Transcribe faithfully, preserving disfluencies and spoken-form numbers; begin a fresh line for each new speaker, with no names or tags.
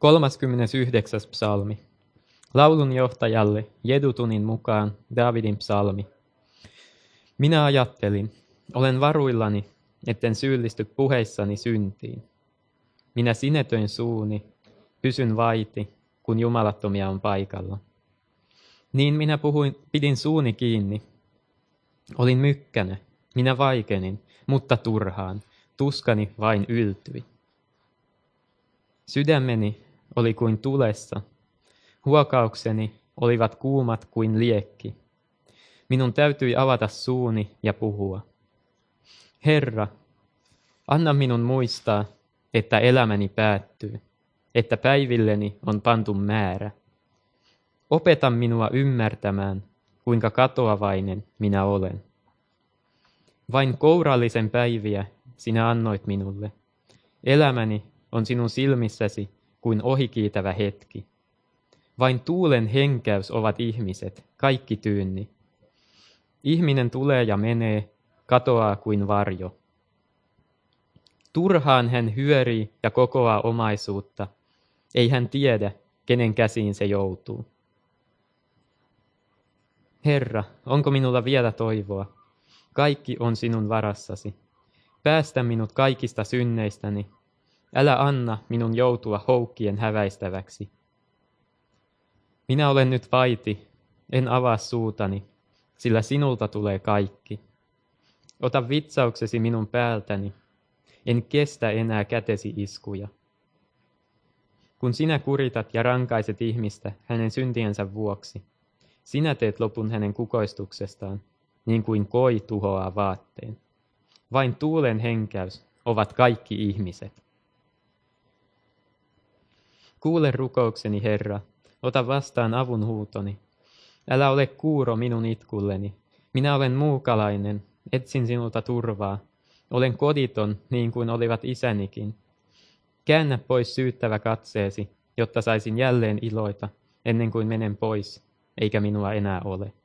kolmaskymmenesyhdeksäs psalmi. Laulun johtajalle Jedutunin mukaan Daavidin psalmi. Minä ajattelin, olen varuillani, etten syyllisty puheissani syntiin. Minä sinetöin suuni, pysyn vaiti, kun jumalattomia on paikalla. Niin minä puhuin, pidin suuni kiinni. Olin mykkänä, minä vaikenin, mutta turhaan, tuskani vain yltyi. Sydämeni oli kuin tulessa, huokaukseni olivat kuumat kuin liekki. Minun täytyi avata suuni ja puhua. Herra, anna minun muistaa, että elämäni päättyy, että päivilleni on pantu määrä. Opeta minua ymmärtämään, kuinka katoavainen minä olen. Vain kourallisen päiviä sinä annoit minulle. Elämäni on sinun silmissäsi kuin ohikiitävä hetki. Vain tuulen henkäys ovat ihmiset, kaikki tyynni. Ihminen tulee ja menee, katoaa kuin varjo. Turhaan hän hyörii ja kokoaa omaisuutta. Ei hän tiedä, kenen käsiin se joutuu. Herra, onko minulla vielä toivoa? Kaikki on sinun varassasi. Päästä minut kaikista synneistäni. Älä anna minun joutua houkkien häväistäväksi. Minä olen nyt vaiti, en avaa suutani, sillä sinulta tulee kaikki. Ota vitsauksesi minun päältäni, en kestä enää kätesi iskuja. Kun sinä kuritat ja rankaiset ihmistä hänen syntiensä vuoksi, sinä teet lopun hänen kukoistuksestaan, niin kuin koi tuhoaa vaatteen. Vain tuulen henkäys ovat kaikki ihmiset. Kuule rukoukseni, Herra, ota vastaan avun huutoni. Älä ole kuuro minun itkulleni. Minä olen muukalainen, etsin sinulta turvaa. Olen koditon, niin kuin olivat isänikin. Käännä pois syyttävä katseesi, jotta saisin jälleen iloita, ennen kuin menen pois, eikä minua enää ole.